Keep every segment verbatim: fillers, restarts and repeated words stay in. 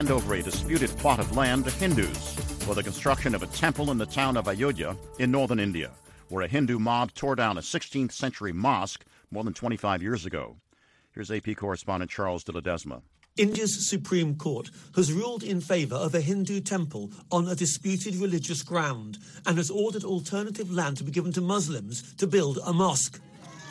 over a disputed plot of land to Hindus for the construction of a temple in the town of Ayodhya in northern India, where a Hindu mob tore down a sixteenth century mosque more than twenty-five years ago. Here's A P correspondent Charles de Ledesma. India's Supreme Court has ruled in favour of a Hindu temple on a disputed religious ground and has ordered alternative land to be given to Muslims to build a mosque.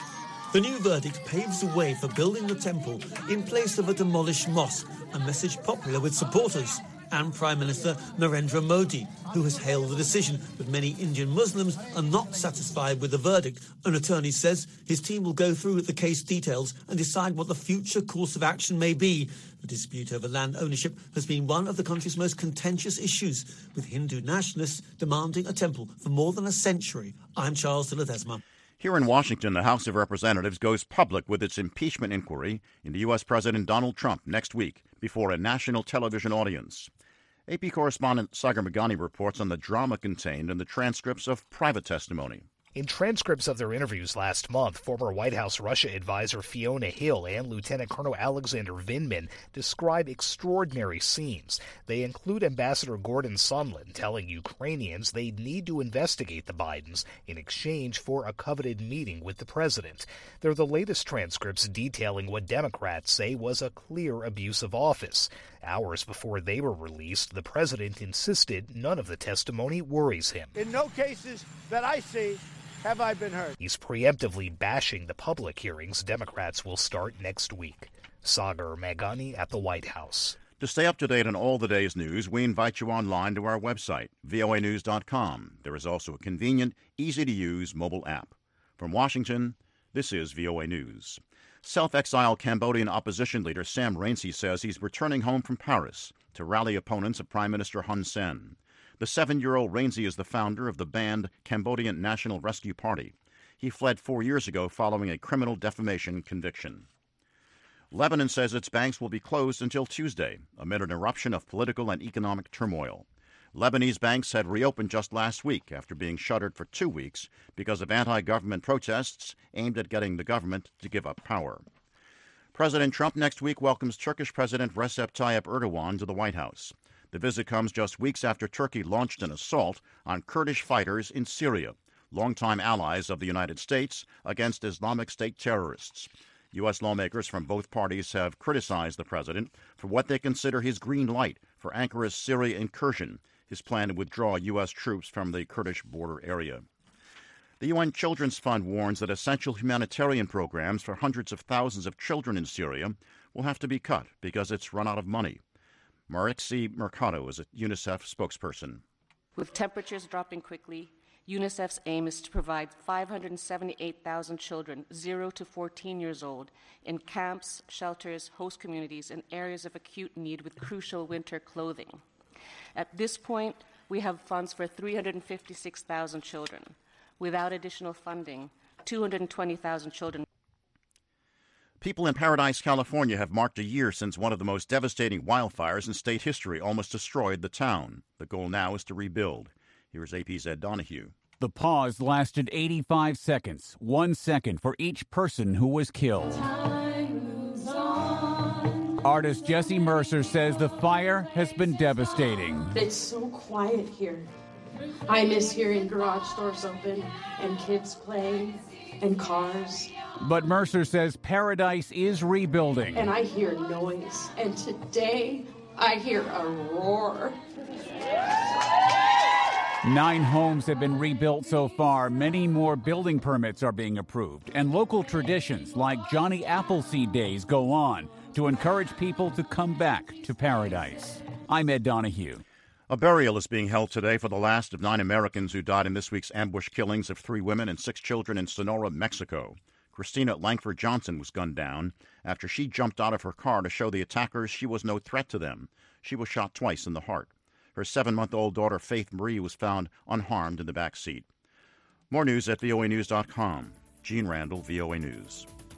The new verdict paves the way for building the temple in place of a demolished mosque, a message popular with supporters and Prime Minister Narendra Modi, who has hailed the decision. But many Indian Muslims are not satisfied with the verdict. An attorney says his team will go through the case details and decide what the future course of action may be. The dispute over land ownership has been one of the country's most contentious issues, with Hindu nationalists demanding a temple for more than a century. I'm Charles de Ledesma. Here in Washington, the House of Representatives goes public with its impeachment inquiry into U S. President Donald Trump next week before a national television audience. A P correspondent Sagar Meghani reports on the drama contained in the transcripts of private testimony. In transcripts of their interviews last month, former White House Russia advisor Fiona Hill and Lieutenant Colonel Alexander Vindman describe extraordinary scenes. They include Ambassador Gordon Sondland telling Ukrainians they need to investigate the Bidens in exchange for a coveted meeting with the president. They're the latest transcripts detailing what Democrats say was a clear abuse of office. Hours before they were released, the president insisted none of the testimony worries him. In no cases that I see have I been heard. He's preemptively bashing the public hearings Democrats will start next week. Sagar Meghani at the White House. To stay up to date on all the day's news, we invite you online to our website, V O A news dot com. There is also a convenient, easy-to-use mobile app. From Washington, this is V O A News. Self-exiled Cambodian opposition leader Sam Rainsy says he's returning home from Paris to rally opponents of Prime Minister Hun Sen. The seven-year-old Rainsy is the founder of the banned Cambodian National Rescue Party. He fled four years ago following a criminal defamation conviction. Lebanon says its banks will be closed until Tuesday amid an eruption of political and economic turmoil. Lebanese banks had reopened just last week after being shuttered for two weeks because of anti-government protests aimed at getting the government to give up power. President Trump next week welcomes Turkish President Recep Tayyip Erdogan to the White House. The visit comes just weeks after Turkey launched an assault on Kurdish fighters in Syria, longtime allies of the United States, against Islamic State terrorists. U S lawmakers from both parties have criticized the president for what they consider his green light for Ankara's Syria incursion, his plan to withdraw U S troops from the Kurdish border area. The U N Children's Fund warns that essential humanitarian programs for hundreds of thousands of children in Syria will have to be cut because it's run out of money. Marixie Mercado is a UNICEF spokesperson. With temperatures dropping quickly, UNICEF's aim is to provide five hundred seventy-eight thousand children, zero to fourteen years old, in camps, shelters, host communities, and areas of acute need with crucial winter clothing. At this point, we have funds for three hundred fifty-six thousand children. Without additional funding, two hundred twenty thousand children. People in Paradise, California have marked a year since one of the most devastating wildfires in state history almost destroyed the town. The goal now is to rebuild. Here's A P's Ed Donahue. The pause lasted eighty-five seconds, one second for each person who was killed. Artist Jesse Mercer says the fire has been devastating. It's so quiet here. I miss hearing garage doors open and kids playing and cars. But Mercer says Paradise is rebuilding. And I hear noise. And today I hear a roar. Nine homes have been rebuilt so far. Many more building permits are being approved. And local traditions like Johnny Appleseed Days go on to encourage people to come back to Paradise. I'm Ed Donahue. A burial is being held today for the last of nine Americans who died in this week's ambush killings of three women and six children in Sonora, Mexico. Christina Langford Johnson was gunned down after she jumped out of her car to show the attackers she was no threat to them. She was shot twice in the heart. Her seven-month-old daughter, Faith Marie, was found unharmed in the back seat. More news at V O A news dot com. Gene Randall, V O A News.